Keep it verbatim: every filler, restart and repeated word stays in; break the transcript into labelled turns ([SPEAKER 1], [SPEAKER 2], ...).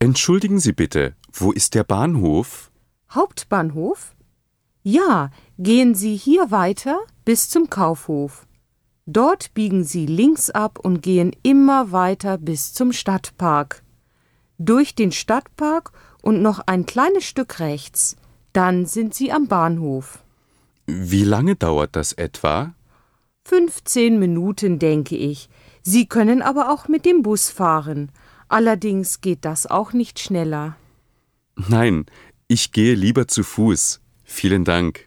[SPEAKER 1] Entschuldigen Sie bitte, wo ist der Bahnhof?
[SPEAKER 2] Hauptbahnhof? Ja, gehen Sie hier weiter bis zum Kaufhof. Dort biegen Sie links ab und gehen immer weiter bis zum Stadtpark. Durch den Stadtpark und noch ein kleines Stück rechts. Dann sind Sie am Bahnhof.
[SPEAKER 1] Wie lange dauert das etwa?
[SPEAKER 2] fünfzehn Minuten, denke ich. Sie können aber auch mit dem Bus fahren. Allerdings geht das auch nicht schneller.
[SPEAKER 1] Nein, ich gehe lieber zu Fuß. Vielen Dank.